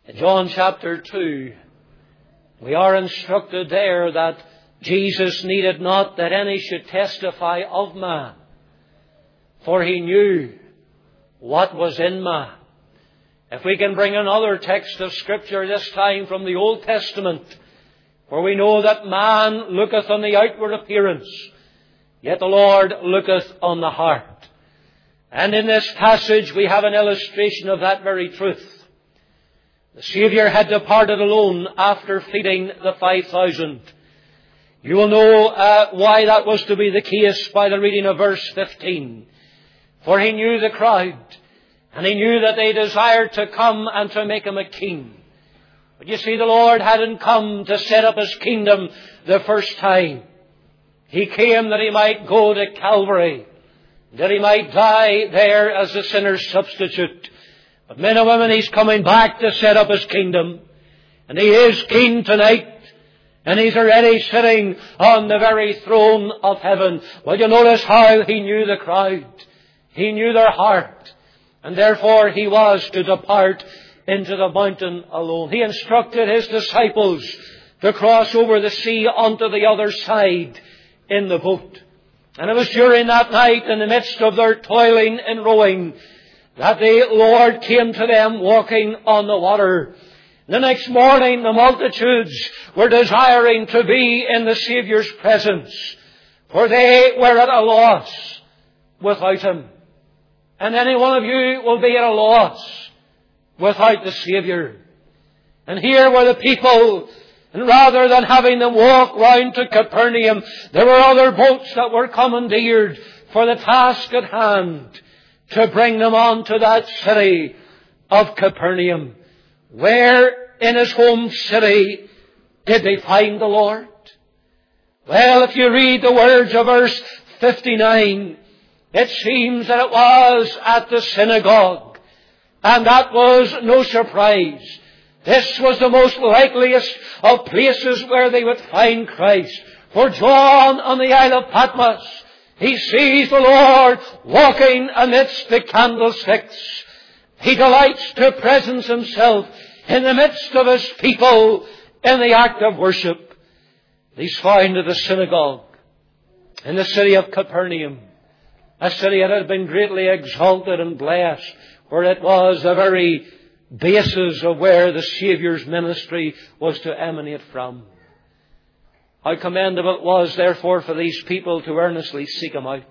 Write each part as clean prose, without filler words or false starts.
In John chapter 2, we are instructed there that Jesus needed not that any should testify of man, for he knew what was in man. If we can bring another text of Scripture, this time from the Old Testament, for we know that man looketh on the outward appearance, yet the Lord looketh on the heart. And in this passage we have an illustration of that very truth. The Saviour had departed alone after feeding the 5,000. You will know why that was to be the case by the reading of verse 15. For he knew the crowd, and he knew that they desired to come and to make him a king. But you see, the Lord hadn't come to set up his kingdom the first time. He came that he might go to Calvary, that he might die there as the sinner's substitute. But men and women, he's coming back to set up his kingdom. And he is king tonight. And he's already sitting on the very throne of heaven. Well, you notice how he knew the crowd. He knew their heart. And therefore he was to depart into the mountain alone. He instructed his disciples to cross over the sea onto the other side in the boat. And it was during that night, in the midst of their toiling and rowing, that the Lord came to them walking on the water. The next morning, the multitudes were desiring to be in the Saviour's presence, for they were at a loss without him. And any one of you will be at a loss without the Saviour. And here were the people, and rather than having them walk round to Capernaum, there were other boats that were commandeered for the task at hand to bring them on to that city of Capernaum. Where in his home city did they find the Lord? Well, if you read the words of verse 59, it seems that it was at the synagogue. And that was no surprise. This was the most likeliest of places where they would find Christ. For John on the Isle of Patmos, he sees the Lord walking amidst the candlesticks. He delights to presence himself in the midst of his people in the act of worship. He's found at a synagogue in the city of Capernaum, a city that had been greatly exalted and blessed, for it was the very basis of where the Saviour's ministry was to emanate from. How commendable it was, therefore, for these people to earnestly seek him out.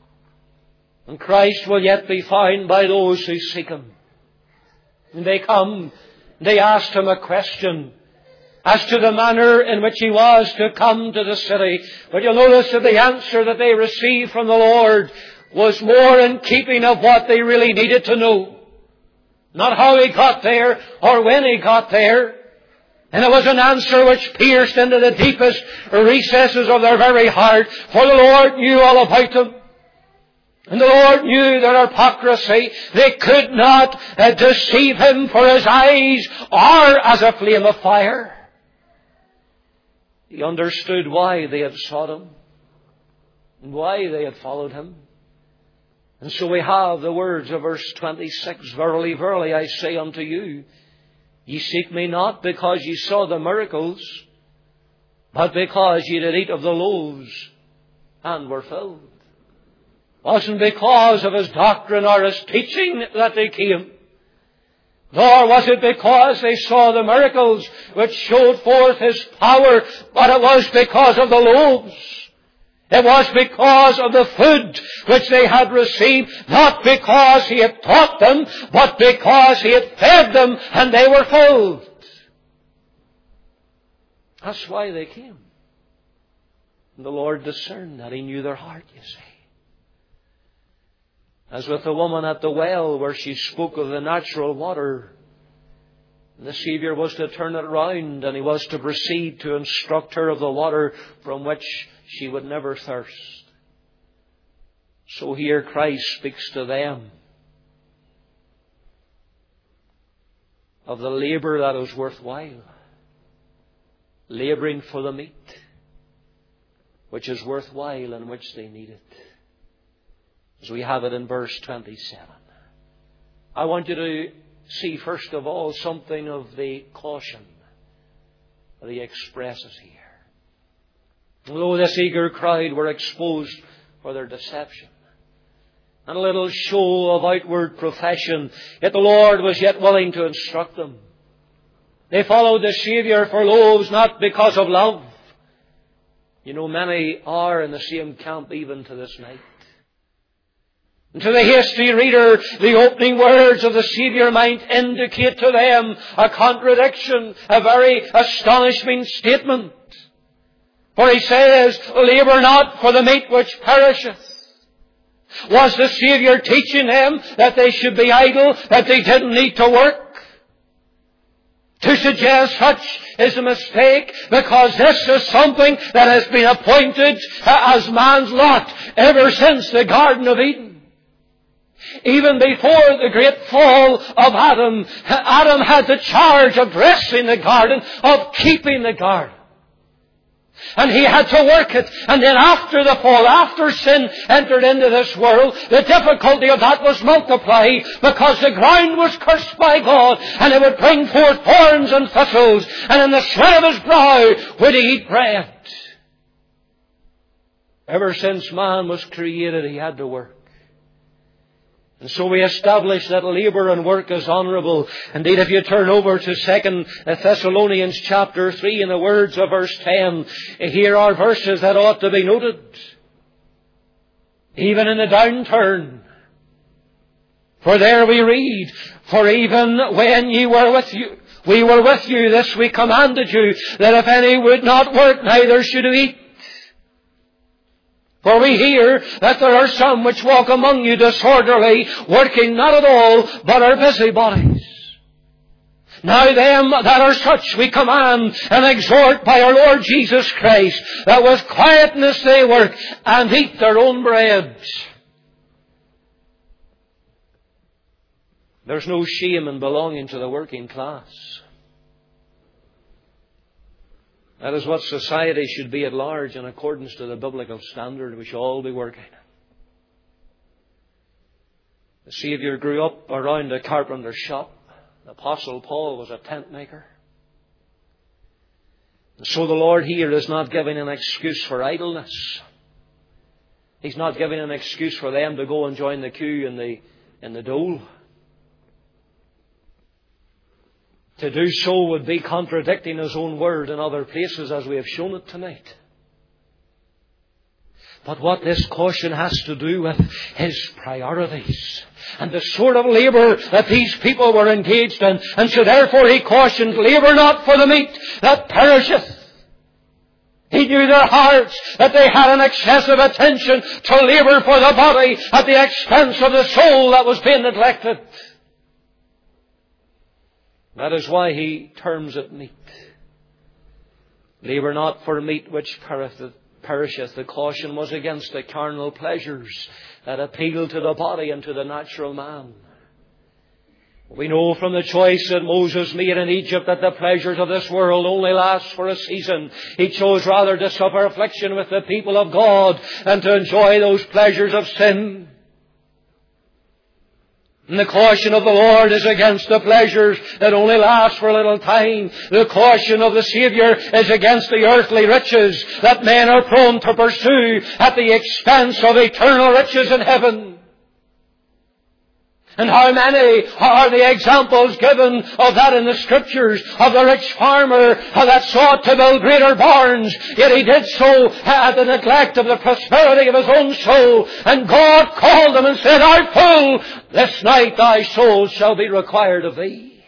And Christ will yet be found by those who seek him. And they come, they asked him a question as to the manner in which he was to come to the city. But you'll notice that the answer that they received from the Lord was more in keeping of what they really needed to know. Not how he got there or when he got there. And it was an answer which pierced into the deepest recesses of their very heart. For the Lord knew all about them. And the Lord knew their hypocrisy. They could not deceive him, for his eyes are as a flame of fire. He understood why they had sought him and why they had followed him. And so we have the words of verse 26, Verily, verily, I say unto you, ye seek me not because ye saw the miracles, but because ye did eat of the loaves and were filled. It wasn't because of his doctrine or his teaching that they came, nor was it because they saw the miracles which showed forth his power, but it was because of the loaves. It was because of the food which they had received, not because he had taught them, but because he had fed them and they were filled. That's why they came. And the Lord discerned that. He knew their heart, you see. As with the woman at the well where she spoke of the natural water, the Saviour was to turn it round and he was to proceed to instruct her of the water from which she would never thirst. So here Christ speaks to them of the labour that is worthwhile. Labouring for the meat, which is worthwhile and which they need it. As we have it in verse 27. I want you to see first of all something of the caution that he expresses here. Although this eager crowd were exposed for their deception and a little show of outward profession, yet the Lord was yet willing to instruct them. They followed the Saviour for loaves, not because of love. You know, many are in the same camp even to this night. And to the hasty reader, the opening words of the Saviour might indicate to them a contradiction, a very astonishing statement. For he says, labour not for the meat which perisheth. Was the Saviour teaching them that they should be idle, that they didn't need to work? To suggest such is a mistake, because this is something that has been appointed as man's lot ever since the Garden of Eden. Even before the great fall of Adam, Adam had the charge of dressing the garden, of keeping the garden. And he had to work it. And then after the fall, after sin entered into this world, the difficulty of that was multiplied, because the ground was cursed by God, and it would bring forth thorns and thistles, and in the sweat of his brow would he eat bread. Ever since man was created, he had to work. And so we establish that labour and work is honourable. Indeed, if you turn over to 2 Thessalonians chapter 3 in the words of verse 10, here are verses that ought to be noted. Even in the downturn. For there we read, for even when we were with you, this we commanded you, that if any would not work, neither should he eat. For we hear that there are some which walk among you disorderly, working not at all, but are busybodies. Now them that are such we command and exhort by our Lord Jesus Christ, that with quietness they work and eat their own bread. There's no shame in belonging to the working class. That is what society should be at large in accordance to the biblical standard. We should all be working. The Saviour grew up around a carpenter's shop. The Apostle Paul was a tent maker. And so the Lord here is not giving an excuse for idleness. He's not giving an excuse for them to go and join the queue in the dole. To do so would be contradicting His own word in other places, as we have shown it tonight. But what this caution has to do with His priorities and the sort of labour that these people were engaged in. And so therefore He cautioned, labour not for the meat that perisheth. He knew their hearts, that they had an excessive attention to labour for the body at the expense of the soul that was being neglected. That is why He terms it meat. Labour not for meat which perisheth. The caution was against the carnal pleasures that appeal to the body and to the natural man. We know from the choice that Moses made in Egypt that the pleasures of this world only last for a season. He chose rather to suffer affliction with the people of God than to enjoy those pleasures of sin. And the caution of the Lord is against the pleasures that only last for a little time. The caution of the Saviour is against the earthly riches that men are prone to pursue at the expense of eternal riches in heaven. And how many are the examples given of that in the Scriptures, of the rich farmer that sought to build greater barns, yet he did so at the neglect of the prosperity of his own soul. And God called him and said, "Art fool, this night thy soul shall be required of thee."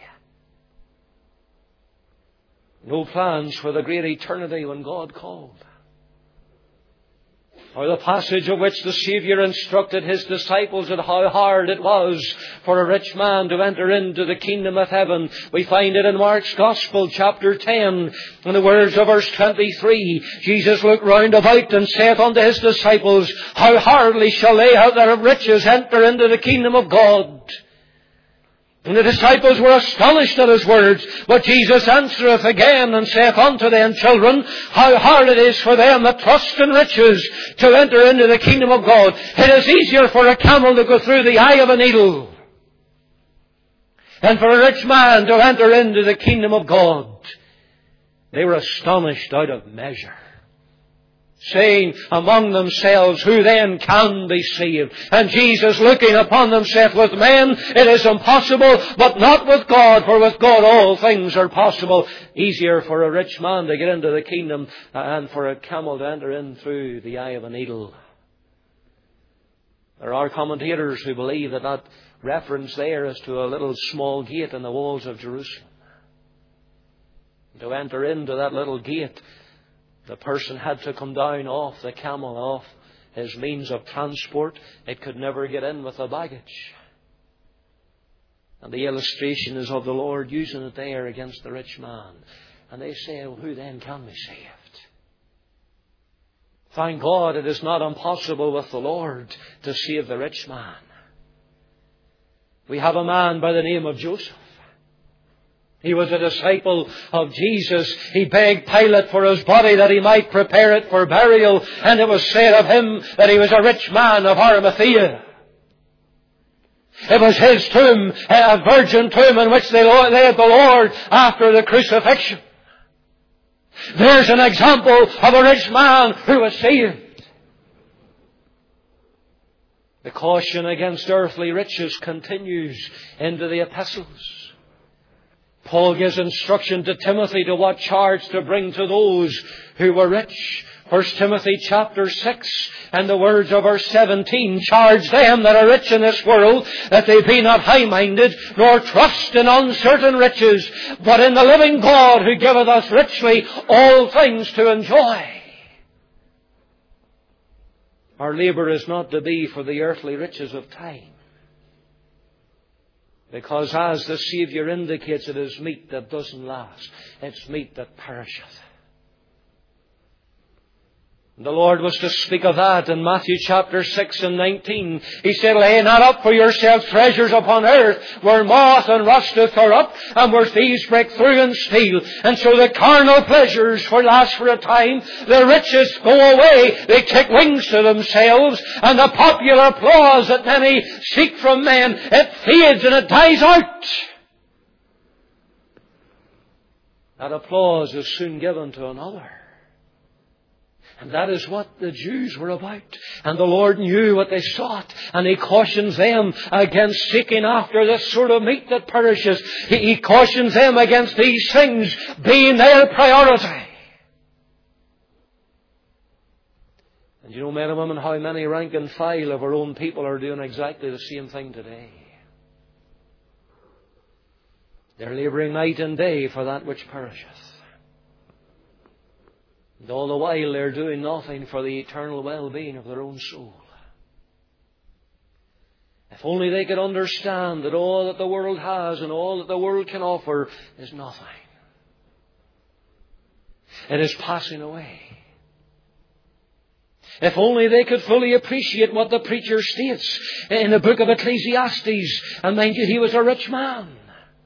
No plans for the great eternity when God called. Or the passage of which the Saviour instructed His disciples at how hard it was for a rich man to enter into the kingdom of heaven. We find it in Mark's Gospel, chapter 10, in the words of verse 23. Jesus looked round about and saith unto His disciples, "How hardly shall they that have riches enter into the kingdom of God?" And the disciples were astonished at His words. But Jesus answereth again and saith unto them, "Children, how hard it is for them that trust in riches to enter into the kingdom of God. It is easier for a camel to go through the eye of a needle. and for a rich man to enter into the kingdom of God, they were astonished out of measure, saying among themselves, who then can be saved? And Jesus, looking upon them, saith, with men it is impossible, but not with God, for with God all things are possible. Easier for a rich man to get into the kingdom and for a camel to enter in through the eye of a needle. There are commentators who believe that that reference there is to a little small gate in the walls of Jerusalem. To enter into that little gate, the person had to come down off the camel, off his means of transport. It could never get in with the baggage. And the illustration is of the Lord using it there against the rich man. And they say, well, who then can be saved? Thank God it is not impossible with the Lord to save the rich man. We have a man by the name of Joseph. He was a disciple of Jesus. He begged Pilate for his body that he might prepare it for burial. And it was said of him that he was a rich man of Arimathea. It was his tomb, a virgin tomb, in which they laid the Lord after the crucifixion. There's an example of a rich man who was saved. The caution against earthly riches continues into the epistles. Paul gives instruction to Timothy to what charge to bring to those who were rich. 1 Timothy chapter 6 and the words of verse 17, charge them that are rich in this world that they be not high-minded, nor trust in uncertain riches, but in the living God who giveth us richly all things to enjoy. Our labour is not to be for the earthly riches of time. Because as the Saviour indicates, it is meat that doesn't last. It's meat that perisheth. The Lord was to speak of that in Matthew chapter 6 and 19. He said, lay not up for yourselves treasures upon earth, where moth and rust doth corrupt, and where thieves break through and steal. And so the carnal pleasures last for a time. The riches go away. They take wings to themselves. And the popular applause that many seek from men, it fades and it dies out. That applause is soon given to another. And that is what the Jews were about. And the Lord knew what they sought. And He cautions them against seeking after this sort of meat that perishes. He cautions them against these things being their priority. And you know, men and women, how many rank and file of our own people are doing exactly the same thing today. They're labouring night and day for that which perisheth. And all the while they're doing nothing for the eternal well-being of their own soul. If only they could understand that all that the world has and all that the world can offer is nothing. It is passing away. If only they could fully appreciate what the preacher states in the book of Ecclesiastes. And mind you, he was a rich man.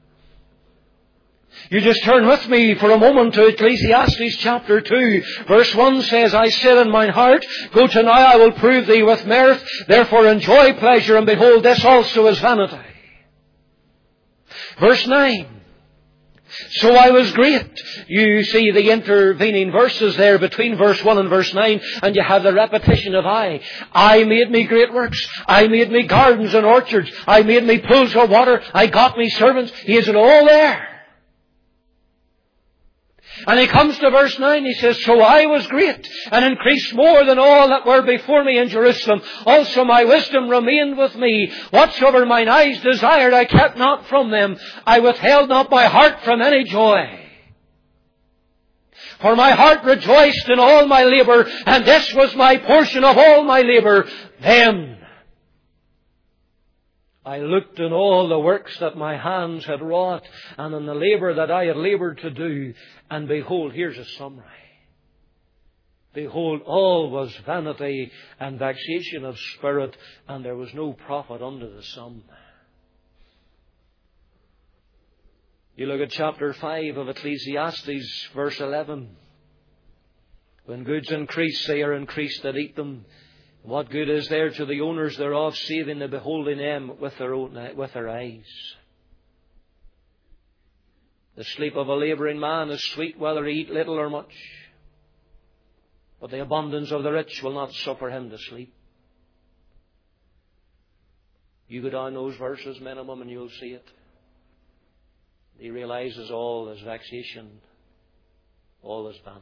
You just turn with me for a moment to Ecclesiastes chapter 2. Verse 1 says, I said in mine heart, go to now, I will prove thee with mirth. Therefore enjoy pleasure, and behold, this also is vanity. Verse 9. So I was great. You see the intervening verses there between verse 1 and verse 9, and you have the repetition of I. I made me great works. I made me gardens and orchards. I made me pools of water. I got me servants. He is it all there. And he comes to verse 9, he says, so I was great, and increased more than all that were before me in Jerusalem. Also my wisdom remained with me. Whatsoever mine eyes desired, I kept not from them. I withheld not my heart from any joy. For my heart rejoiced in all my labour, and this was my portion of all my labour. Then I looked in all the works that my hands had wrought, and in the labour that I had laboured to do. And behold, here's a summary. Behold, all was vanity and vexation of spirit, and there was no profit under the sun. You look at chapter 5 of Ecclesiastes, verse 11. When goods increase, they are increased that eat them. What good is there to the owners thereof, saving the beholding them with their eyes? The sleep of a labouring man is sweet, whether he eat little or much. But the abundance of the rich will not suffer him to sleep. You go down those verses, men and women, you'll see it. He realizes all is vexation, all is vanity.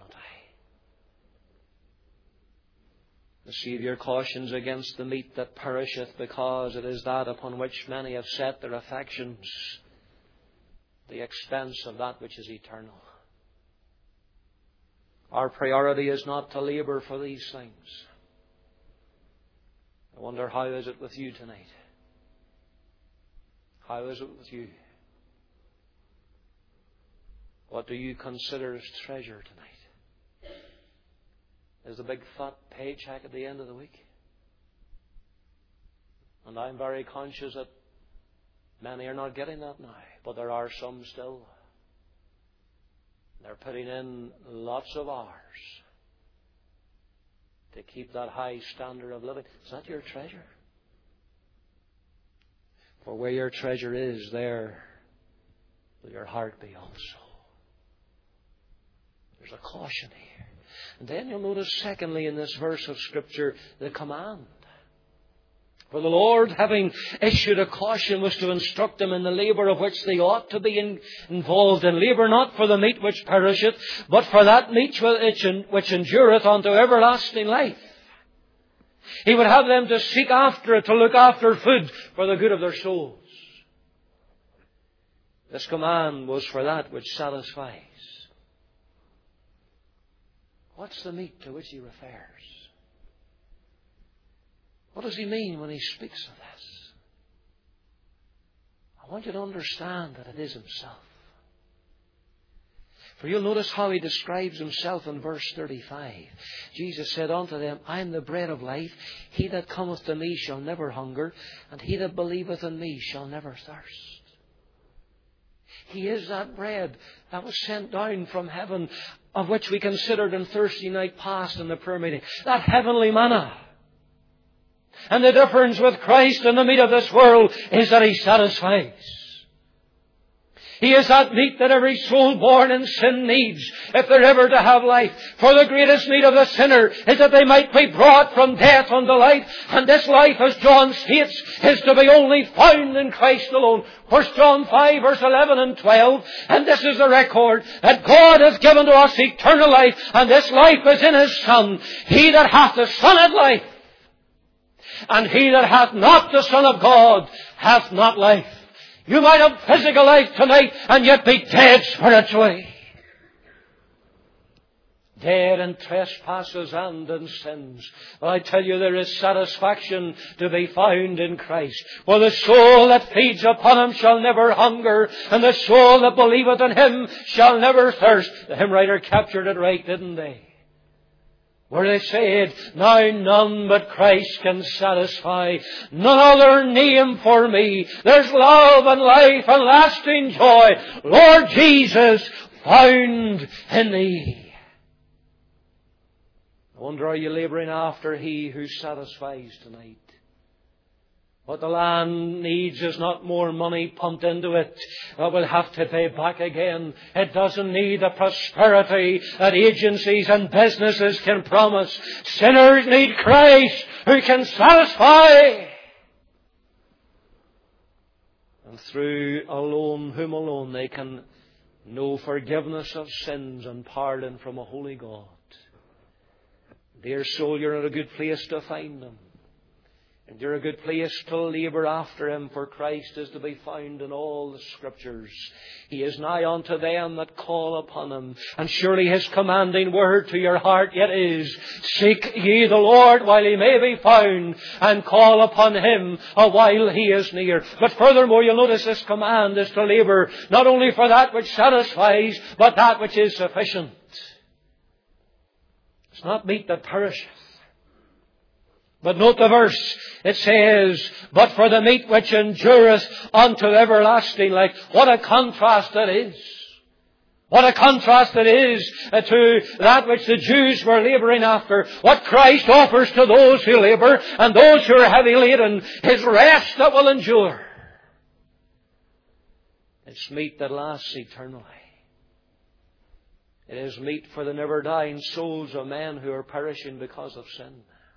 The Saviour cautions against the meat that perisheth, because it is that upon which many have set their affections, the expense of that which is eternal. Our priority is not to labour for these things. I wonder, how is it with you tonight? How is it with you? What do you consider as treasure tonight? Is the big fat paycheck at the end of the week? And I'm very conscious that many are not getting that now, but there are some still. They're putting in lots of hours to keep that high standard of living. Is that your treasure? For where your treasure is, there will your heart be also. There's a caution here. And then you'll notice, secondly, in this verse of Scripture, the command. For the Lord, having issued a caution, was to instruct them in the labour of which they ought to be involved in. Labour not for the meat which perisheth, but for that meat which endureth unto everlasting life. He would have them to seek after it, to look after food for the good of their souls. This command was for that which satisfies. What's the meat to which he refers? What does he mean when he speaks of this? I want you to understand that it is himself. For you'll notice how he describes himself in verse 35. Jesus said unto them, I am the bread of life. He that cometh to me shall never hunger, and he that believeth in me shall never thirst. He is that bread that was sent down from heaven, of which we considered on Thursday night past in the prayer meeting. That heavenly manna. And the difference with Christ and the meat of this world is that he satisfies. He is that meat that every soul born in sin needs if they're ever to have life. For the greatest need of the sinner is that they might be brought from death unto life. And this life, as John states, is to be only found in Christ alone. 1 John 5 verse 11 and 12. And this is the record, that God has given to us eternal life, and this life is in His Son. He that hath the Son hath life, and he that hath not the Son of God hath not life. You might have physical life tonight and yet be dead spiritually. Dead in trespasses and in sins. But I tell you, there is satisfaction to be found in Christ. For the soul that feeds upon Him shall never hunger, and the soul that believeth in Him shall never thirst. The hymn writer captured it right, didn't they? Where they said, now none but Christ can satisfy, none other name for me. There's love and life and lasting joy, Lord Jesus, found in Thee. I wonder, are you labouring after He who satisfies tonight? What the land needs is not more money pumped into it that will have to pay back again. It doesn't need the prosperity that agencies and businesses can promise. Sinners need Christ who can satisfy. And through whom alone they can know forgiveness of sins and pardon from a holy God. Dear soul, you're in a good place to find Him. And you're a good place to labour after Him, for Christ is to be found in all the Scriptures. He is nigh unto them that call upon Him. And surely His commanding word to your heart yet is, seek ye the Lord while He may be found, and call upon Him while He is near. But furthermore, you'll notice this command is to labour not only for that which satisfies, but that which is sufficient. It's not meat that perisheth. But note the verse. It says, but for the meat which endureth unto everlasting life. What a contrast that is. What a contrast it is to that which the Jews were labouring after. What Christ offers to those who labour and those who are heavy laden. His rest that will endure. It's meat that lasts eternally. It is meet for the never dying souls of men who are perishing because of sin.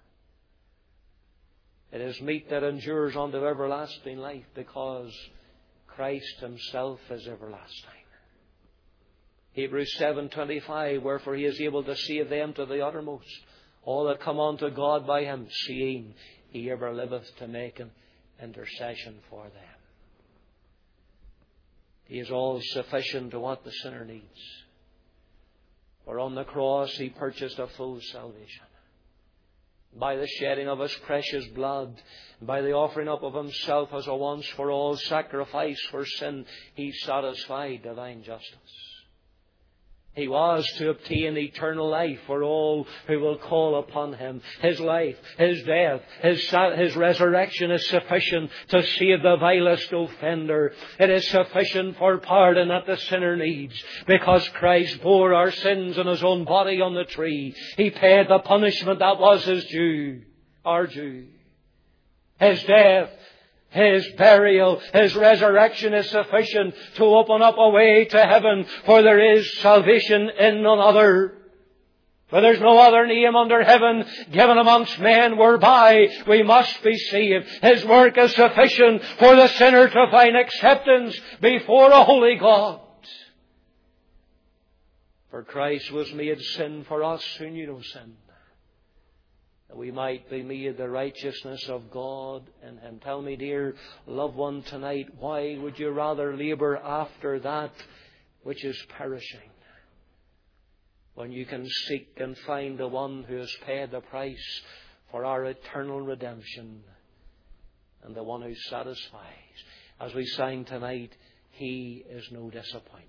It is meat that endures unto everlasting life because Christ Himself is everlasting. Hebrews 7:25, wherefore He is able to save them to the uttermost, all that come unto God by Him, seeing He ever liveth to make an intercession for them. He is all sufficient to what the sinner needs. For on the cross He purchased a full salvation. By the shedding of His precious blood, by the offering up of Himself as a once for all sacrifice for sin, He satisfied divine justice. He was to obtain eternal life for all who will call upon Him. His life, His death, His resurrection is sufficient to save the vilest offender. It is sufficient for pardon that the sinner needs, because Christ bore our sins in His own body on the tree. He paid the punishment that was His due, our due. His death, His burial, His resurrection is sufficient to open up a way to heaven, for there is salvation in none other. For there's no other name under heaven given amongst men whereby we must be saved. His work is sufficient for the sinner to find acceptance before a holy God. For Christ was made sin for us who knew no sin, that we might be made the righteousness of God in Him. Tell me, dear loved one, tonight, why would you rather labour after that which is perishing, when you can seek and find the one who has paid the price for our eternal redemption, and the one who satisfies? As we sang tonight, He is no disappointment.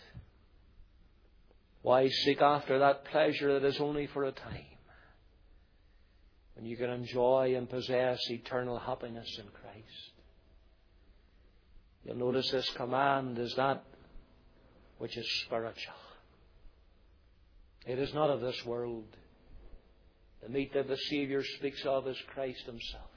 Why seek after that pleasure that is only for a time, when you can enjoy and possess eternal happiness in Christ? You'll notice this command is that which is spiritual. It is not of this world. The meat that the Saviour speaks of is Christ Himself.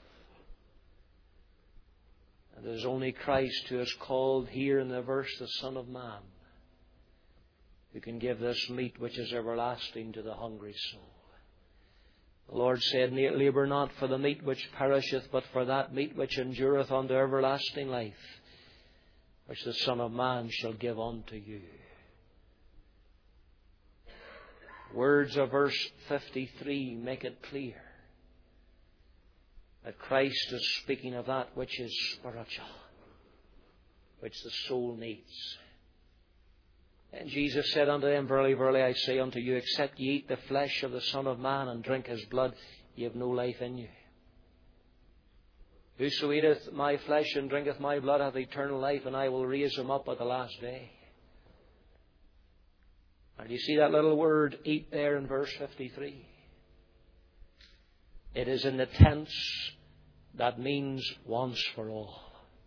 And it is only Christ who is called here in the verse the Son of Man, who can give this meat which is everlasting to the hungry soul. The Lord said, labour not for the meat which perisheth, but for that meat which endureth unto everlasting life, which the Son of Man shall give unto you. Words of verse 53 make it clear that Christ is speaking of that which is spiritual, which the soul needs. And Jesus said unto them, verily, verily, I say unto you, except ye eat the flesh of the Son of Man and drink His blood, ye have no life in you. Whoso eateth my flesh and drinketh my blood hath eternal life, and I will raise him up at the last day. And you see that little word, eat, there in verse 53. It is in the tense that means once for all.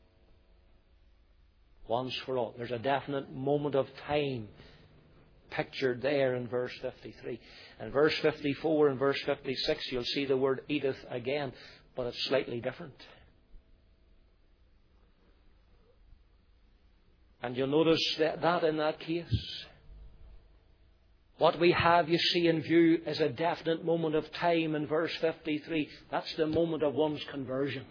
Once for all. There's a definite moment of time pictured there in verse 53. In verse 54 and verse 56, you'll see the word eateth again, but it's slightly different. And you'll notice that in that case, what we have, you see, in view is a definite moment of time in verse 53. That's the moment of one's conversion,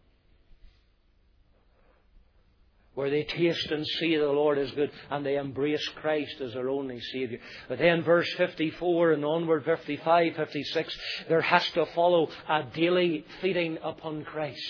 where they taste and see the Lord is good, and they embrace Christ as their only Saviour. But then verse 54 and onward, 55, 56, there has to follow a daily feeding upon Christ.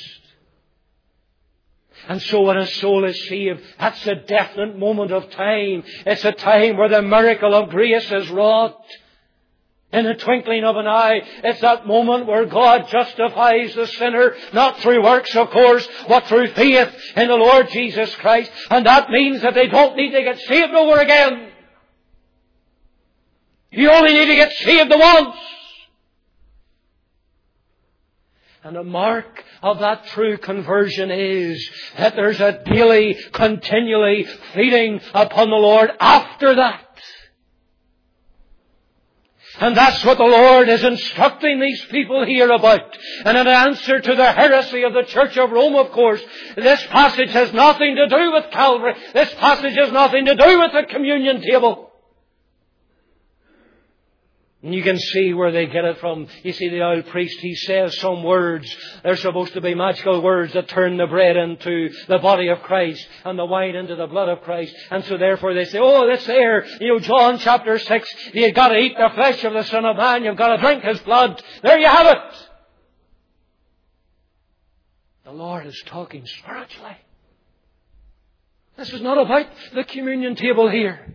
And so when a soul is saved, that's a definite moment of time. It's a time where the miracle of grace is wrought in the twinkling of an eye. It's that moment where God justifies the sinner, not through works, of course, but through faith in the Lord Jesus Christ. And that means that they don't need to get saved over again. You only need to get saved once. And the mark of that true conversion is that there's a daily, continually feeding upon the Lord after that. And that's what the Lord is instructing these people here about. And in answer to the heresy of the Church of Rome, of course, this passage has nothing to do with Calvary. This passage has nothing to do with the communion table. And you can see where they get it from. You see, the old priest, he says some words. They're supposed to be magical words that turn the bread into the body of Christ and the wine into the blood of Christ. And so therefore they say, oh, that's there. John chapter 6, you've got to eat the flesh of the Son of Man. You've got to drink His blood. There you have it. The Lord is talking spiritually. This is not about the communion table here.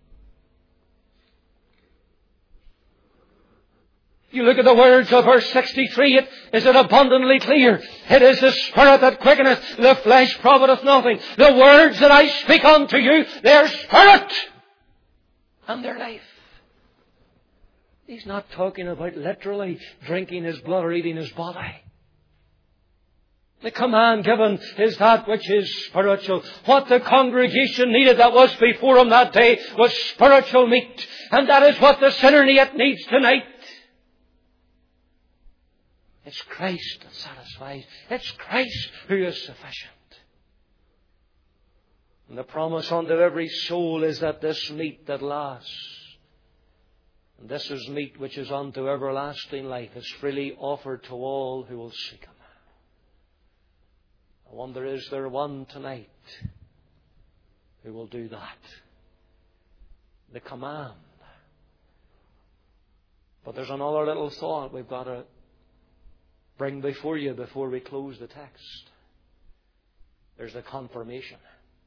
You look at the words of verse 63, is it abundantly clear? It is the Spirit that quickeneth, the flesh profiteth nothing. The words that I speak unto you, they're Spirit and their life. He's not talking about literally drinking His blood or eating His body. The command given is that which is spiritual. What the congregation needed that was before them that day was spiritual meat. And that is what the sinner needs tonight. It's Christ that satisfies. It's Christ who is sufficient. And the promise unto every soul is that this meat that lasts, and this is meat which is unto everlasting life, is freely offered to all who will seek Him. I wonder, is there one tonight who will do that? The command. But there's another little thought we've got to bring before you before we close the text. There's the confirmation.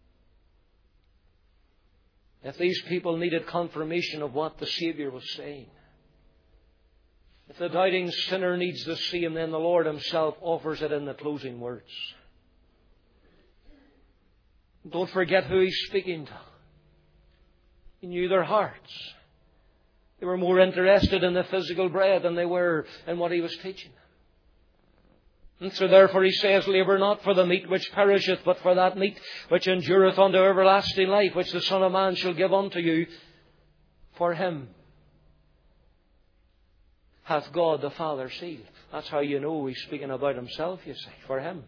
If these people needed confirmation of what the Savior was saying, if the doubting sinner needs to see Him, then the Lord Himself offers it in the closing words. Don't forget who He's speaking to. He knew their hearts. They were more interested in the physical bread than they were in what He was teaching. And so therefore He says, labour not for the meat which perisheth, but for that meat which endureth unto everlasting life, which the Son of Man shall give unto you. For Him hath God the Father sealed. That's how you know He's speaking about Himself, you see. For Him.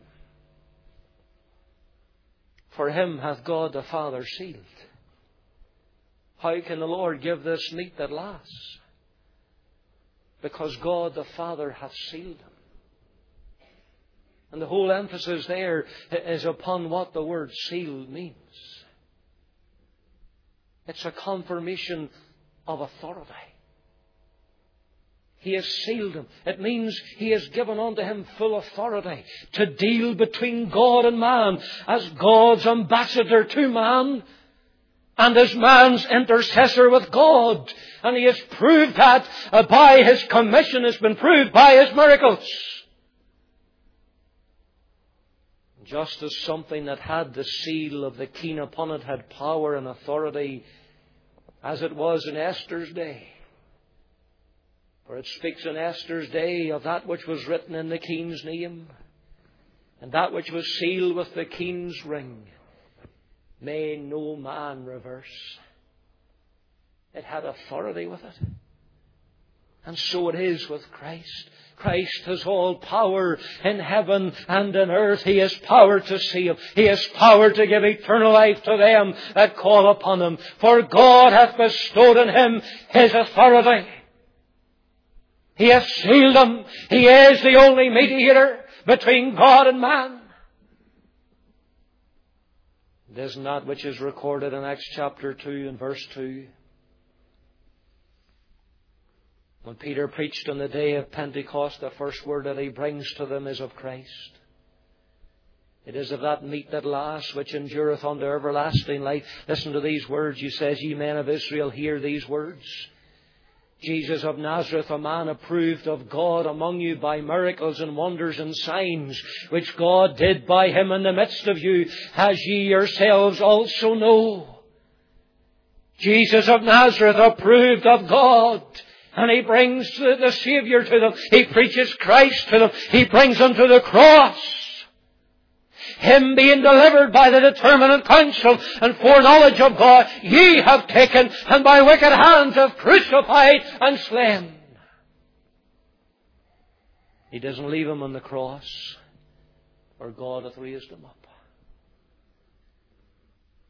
For Him hath God the Father sealed. How can the Lord give this meat that lasts? Because God the Father hath sealed Him. And the whole emphasis there is upon what the word sealed means. It's a confirmation of authority. He has sealed Him. It means He has given unto Him full authority to deal between God and man as God's ambassador to man and as man's intercessor with God. And He has proved that by His commission, has been proved by His miracles. Just as something that had the seal of the king upon it had power and authority, as it was in Esther's day. For it speaks in Esther's day of that which was written in the king's name, and that which was sealed with the king's ring. May no man reverse. It had authority with it. And so it is with Christ. Christ has all power in heaven and in earth. He has power to save. He has power to give eternal life to them that call upon Him. For God hath bestowed on Him His authority. He has sealed Him. He is the only mediator between God and man. Isn't that which is recorded in Acts chapter 2 and verse 2? When Peter preached on the day of Pentecost, the first word that he brings to them is of Christ. It is of that meat that lasts, which endureth unto everlasting life. Listen to these words. He says, Ye men of Israel, hear these words. Jesus of Nazareth, a man approved of God among you by miracles and wonders and signs, which God did by Him in the midst of you, as ye yourselves also know. Jesus of Nazareth, approved of God. And He brings the Savior to them. He preaches Christ to them. He brings them to the cross. Him being delivered by the determinate counsel and foreknowledge of God, ye have taken and by wicked hands have crucified and slain. He doesn't leave Him on the cross, for God hath raised Him up.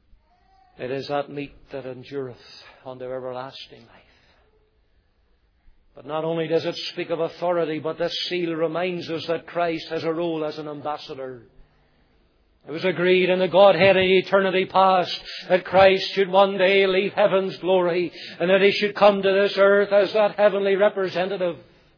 It is that meat that endureth unto everlasting life. But not only does it speak of authority, but this seal reminds us that Christ has a role as an ambassador. It was agreed in the Godhead in eternity past that Christ should one day leave heaven's glory and that He should come to this earth as that heavenly representative.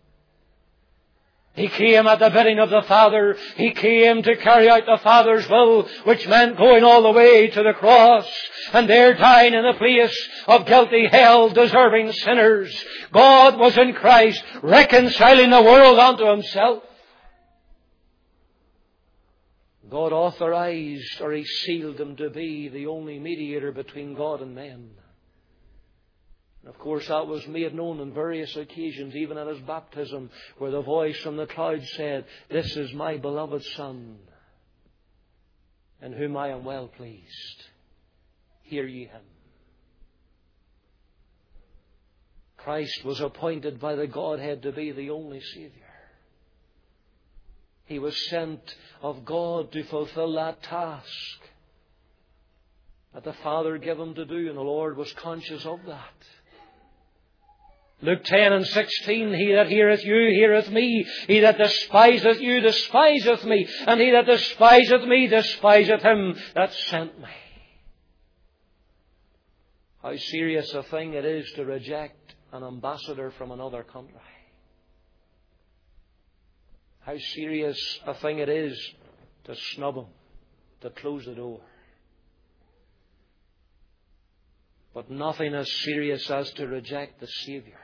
He came at the bidding of the Father. He came to carry out the Father's will, which meant going all the way to the cross and there dying in the place of guilty, hell-deserving sinners. God was in Christ, reconciling the world unto Himself. God authorized, or He sealed Him to be the only mediator between God and men. And of course that was made known on various occasions, even at His baptism, where the voice from the cloud said, "This is my beloved Son, in whom I am well pleased. Hear ye Him." Christ was appointed by the Godhead to be the only Saviour. He was sent of God to fulfill that task that the Father gave Him to do, and the Lord was conscious of that. Luke 10 and 16, "He that heareth you, heareth me. He that despiseth you, despiseth me. And he that despiseth me, despiseth Him that sent me." How serious a thing it is to reject an ambassador from another country. How serious a thing it is to snub him, to close the door. But nothing as serious as to reject the Saviour,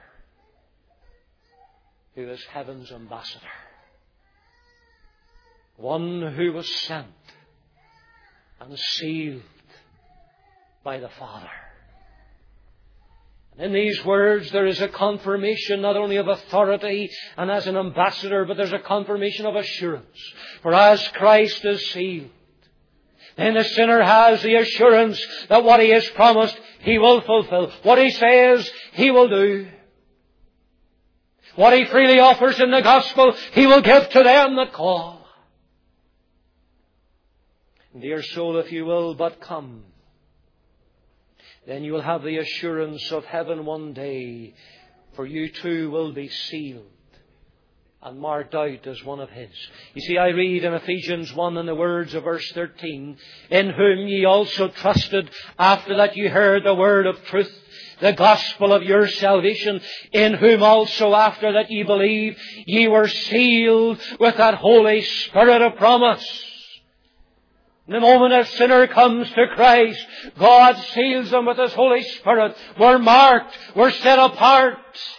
who is heaven's ambassador. One who was sent and sealed by the Father. In these words there is a confirmation not only of authority and as an ambassador, but there's a confirmation of assurance. For as Christ is sealed, then the sinner has the assurance that what he has promised, He will fulfill. What He says, He will do. What He freely offers in the gospel, He will give to them that call. Dear soul, if you will but come, then you will have the assurance of heaven one day, for you too will be sealed and marked out as one of His. You see, I read in Ephesians 1 in the words of verse 13, "In whom ye also trusted, after that ye heard the word of truth, the gospel of your salvation, in whom also after that ye believed, ye were sealed with that Holy Spirit of promise." The moment a sinner comes to Christ, God seals them with His Holy Spirit. We're marked. We're set apart.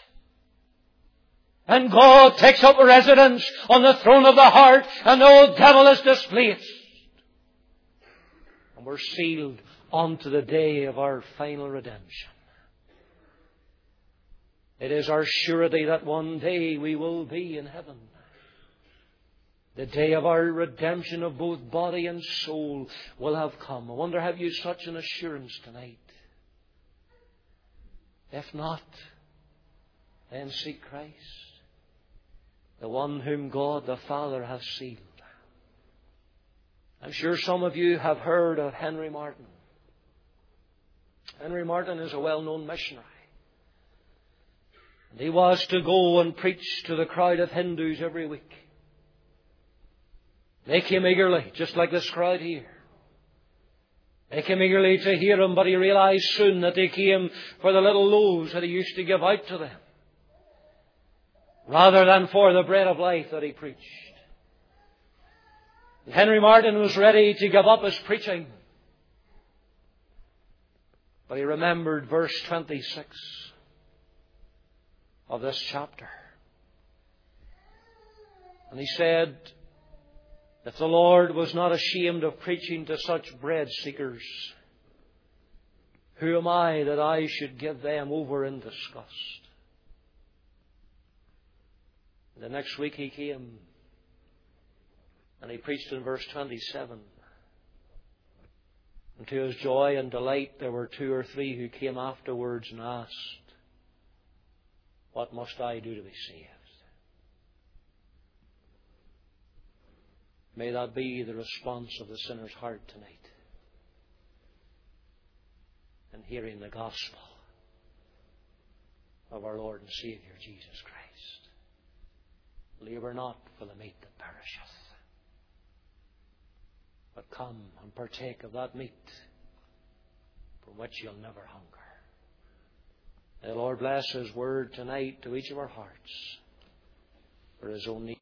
And God takes up residence on the throne of the heart, and the old devil is displaced. And we're sealed unto the day of our final redemption. It is our surety that one day we will be in heaven. The day of our redemption of both body and soul will have come. I wonder, have you such an assurance tonight? If not, then seek Christ, the one whom God the Father has sealed. I'm sure some of you have heard of Henry Martyn. Henry Martyn is a well-known missionary. And he was to go and preach to the crowd of Hindus every week. They came eagerly, just like this crowd here. They came eagerly to hear Him, but he realized soon that they came for the little loaves that He used to give out to them, rather than for the bread of life that He preached. And Henry Martyn was ready to give up his preaching, but he remembered verse 26 of this chapter. And he said, if the Lord was not ashamed of preaching to such bread seekers, who am I that I should give them over in disgust? The next week he came and he preached in verse 27. And to his joy and delight, there were 2 or 3 who came afterwards and asked, what must I do to be saved? May that be the response of the sinner's heart tonight in hearing the gospel of our Lord and Saviour Jesus Christ. Labour not for the meat that perisheth, but come and partake of that meat from which you'll never hunger. May the Lord bless His word tonight to each of our hearts for His own need.